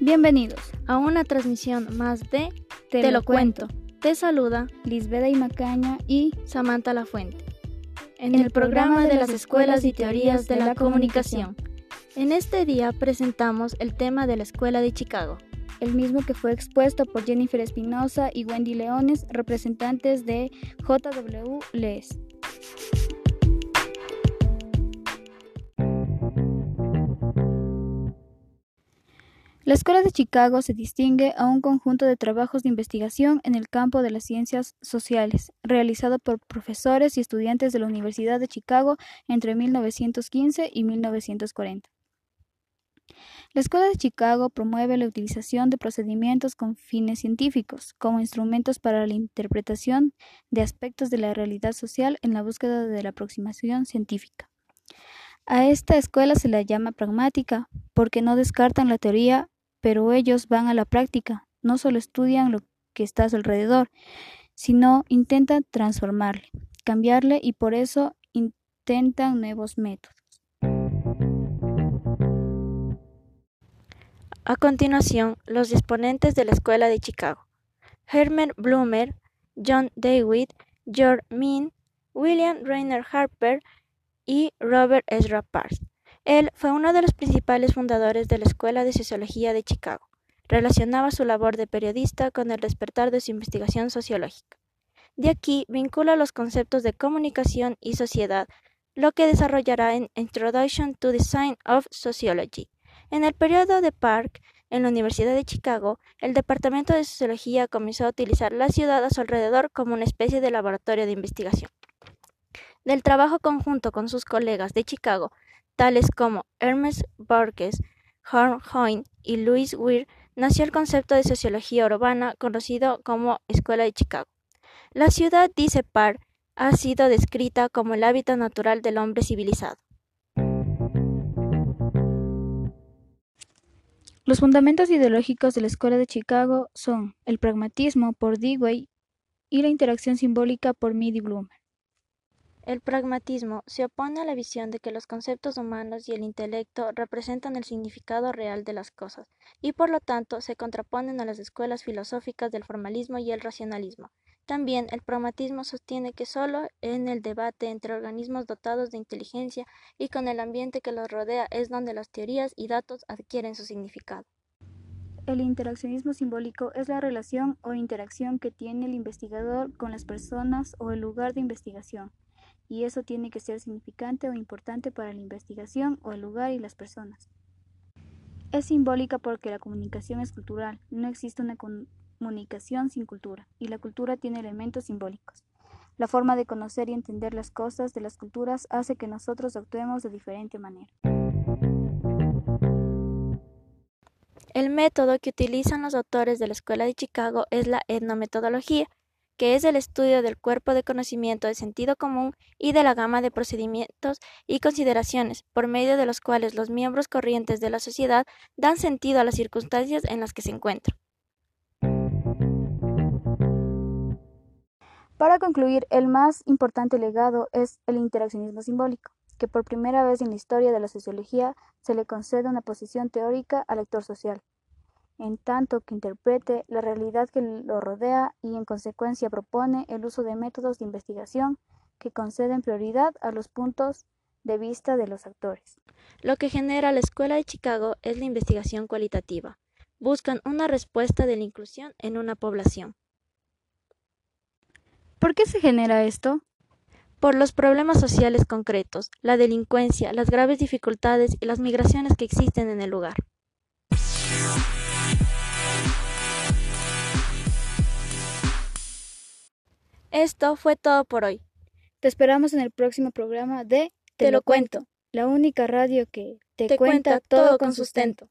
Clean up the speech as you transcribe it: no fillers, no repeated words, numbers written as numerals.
Bienvenidos a una transmisión más de Te lo cuento. Te saluda Lisbeth y Macaña y Samantha Lafuente en el programa de las escuelas y teorías de la comunicación. En este día presentamos el tema de la Escuela de Chicago, el mismo que fue expuesto por Jennifer Espinosa y Wendy Leones, representantes de JW LES. La Escuela de Chicago se distingue a un conjunto de trabajos de investigación en el campo de las ciencias sociales, realizado por profesores y estudiantes de la Universidad de Chicago entre 1915 y 1940. La Escuela de Chicago promueve la utilización de procedimientos con fines científicos como instrumentos para la interpretación de aspectos de la realidad social en la búsqueda de la aproximación científica. A esta escuela se la llama pragmática porque no descartan la teoría, pero ellos van a la práctica, no solo estudian lo que está a su alrededor, sino intentan transformarle, cambiarle y por eso intentan nuevos métodos. A continuación, los exponentes de la Escuela de Chicago: Herbert Blumer, John Dewey, George Mead, William Rayner Harper y Robert Ezra Parks. Él fue uno de los principales fundadores de la Escuela de Sociología de Chicago. Relacionaba su labor de periodista con el despertar de su investigación sociológica. De aquí vincula los conceptos de comunicación y sociedad, lo que desarrollará en Introduction to the Science of Sociology. En el periodo de Park, en la Universidad de Chicago, el Departamento de Sociología comenzó a utilizar la ciudad a su alrededor como una especie de laboratorio de investigación. Del trabajo conjunto con sus colegas de Chicago, tales como Ernest Borges, Herm Hoyne y Louis Weir, nació el concepto de sociología urbana conocido como Escuela de Chicago. La ciudad, dice Park, ha sido descrita como el hábitat natural del hombre civilizado. Los fundamentos ideológicos de la Escuela de Chicago son el pragmatismo por Dewey y la interacción simbólica por Mead y Blumer. El pragmatismo se opone a la visión de que los conceptos humanos y el intelecto representan el significado real de las cosas, y por lo tanto se contraponen a las escuelas filosóficas del formalismo y el racionalismo. También el pragmatismo sostiene que solo en el debate entre organismos dotados de inteligencia y con el ambiente que los rodea es donde las teorías y datos adquieren su significado. El interaccionismo simbólico es la relación o interacción que tiene el investigador con las personas o el lugar de investigación. Y eso tiene que ser significante o importante para la investigación o el lugar y las personas. Es simbólica porque la comunicación es cultural, no existe una comunicación sin cultura, y la cultura tiene elementos simbólicos. La forma de conocer y entender las cosas de las culturas hace que nosotros actuemos de diferente manera. El método que utilizan los autores de la Escuela de Chicago es la etnometodología, que es el estudio del cuerpo de conocimiento de sentido común y de la gama de procedimientos y consideraciones, por medio de los cuales los miembros corrientes de la sociedad dan sentido a las circunstancias en las que se encuentran. Para concluir, el más importante legado es el interaccionismo simbólico, que por primera vez en la historia de la sociología se le concede una posición teórica al actor social, en tanto que interprete la realidad que lo rodea y en consecuencia propone el uso de métodos de investigación que conceden prioridad a los puntos de vista de los actores. Lo que genera la Escuela de Chicago es la investigación cualitativa. Buscan una respuesta de la inclusión en una población. ¿Por qué se genera esto? Por los problemas sociales concretos, la delincuencia, las graves dificultades y las migraciones que existen en el lugar. Esto fue todo por hoy. Te esperamos en el próximo programa de Te lo cuento, la única radio que te cuenta cuenta todo con sustento.